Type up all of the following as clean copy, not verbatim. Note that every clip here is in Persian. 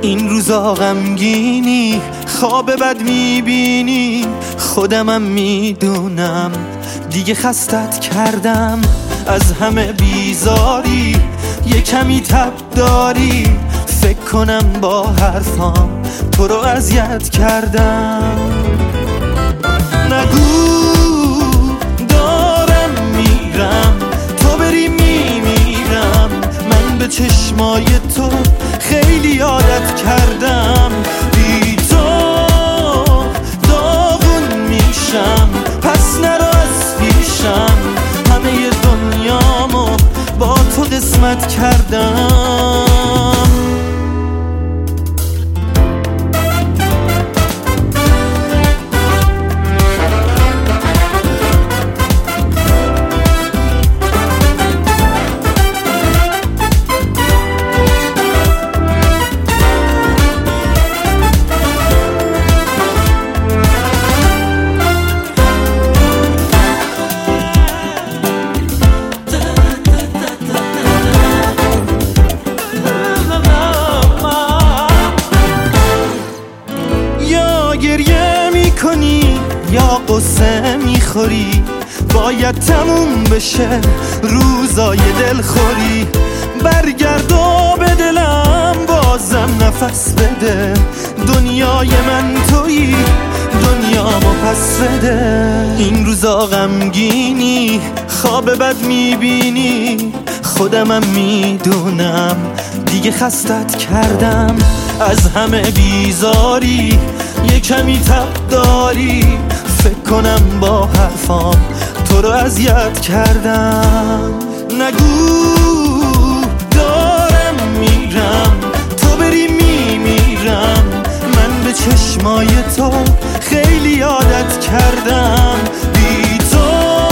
این روزا غمگینی، خواب بد میبینی، خودمم میدونم دیگه خستت کردم. از همه بیزاری یه کمی تب داری، فکر کنم با حرفام تو رو اذیت کردم. نگو دارم میرم، تو بری میمیرم، من به چشمای تو خیلی عادت کردم. بی تو داغون میشم، پس نرو از پیشم، همه دنیامو با تو قسمت کردم. گریه میکنی یا قصه میخوری، باید تموم بشه روزای دلخوری. برگرد و به دلم بازم نفس بده، دنیای من تویی، دنیامو پس بده. این روزا غمگینی، خواب بد میبینی، خودمم میدونم دیگه خستت کردم. از همه بیزاری یه کمی تب داری، فکر کنم با حرفام تو رو اذیت کردم. نگو دارم میرم، تو بری میمیرم، من به چشمای تو خیلی عادت کردم. بی تو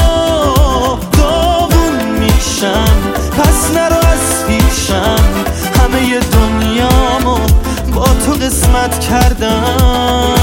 داغون میشم، پس نرو از پیشم، همه دنیامو با تو قسمت کردم.